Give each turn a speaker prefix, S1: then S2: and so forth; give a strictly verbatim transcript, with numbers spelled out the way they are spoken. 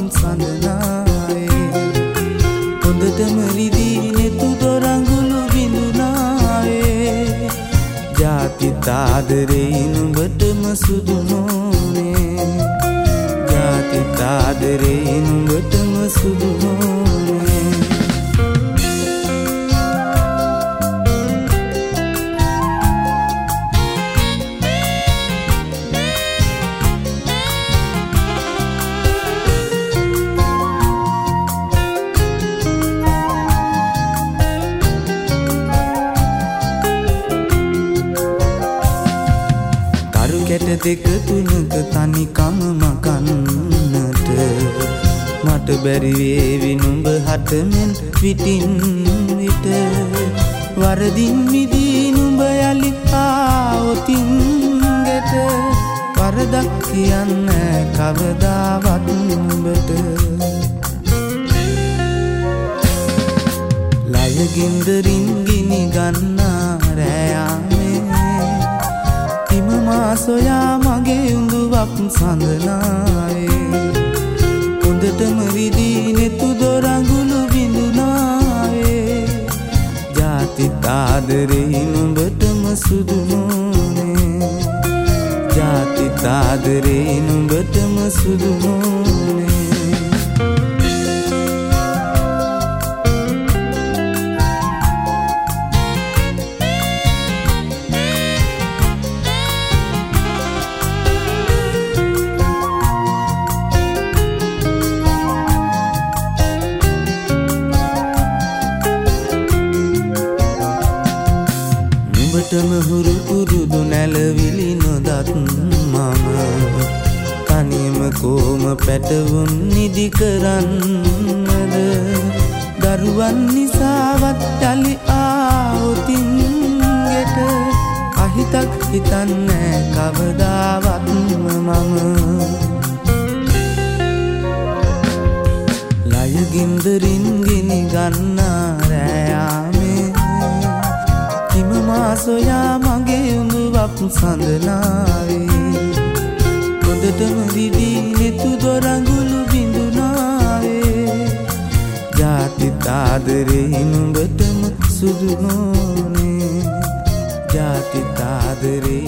S1: සඳනාවේ හොඳටම රිදී නෙතු දොරඟුළු බිඳුනාවේ ජාතිත් ආදරේ නුඹටම සුදු නොනේ ජාතිත් ආදරේ නුඹටම සුදු නොනේ කැට දෙක තුනක තනිකම මකන්නට මට බැරි වේවි නුඹ හටමෙන් විටින් විට වරදින් මිදී නුඹ යලි ආවොතින් ගෙට වරදක් කියන්න කවදාවත් නුඹට ලයගින්දරින් ගිනි ගන්නා රෑයාමේ මා සොයා මගේ උඳුවක් සඳනාවේ හොඳටම රිදී නෙතු දොරඟුළු බිඳුනාවේ ජාතිත් ආදරේ නුඹටම සුදු නොනේ ජාතිත් ආදරේ නුඹටම සුදු නොනේ නුඹටම හුරු පුරුදු නැලවිලි නොදත් මම තනියම කොම පැටවුන් නිදි කරන්නද දරුවන් නිසාවත් යලි ආවොතින් ගෙට අහිතක් හිතන්නේ කවදාවත් මම ලයගින්දරින් ගිනි ගන්නා රෑයාමේ මා සොයා මගේ උඳුවක් සඳනාවේ හොඳටම රිදී නෙතු දොරඟුළු බිඳුනාවේ ජාතිත් ආදරේ නුඹටම සුදු නොනේ ජාතිත් ආදරේ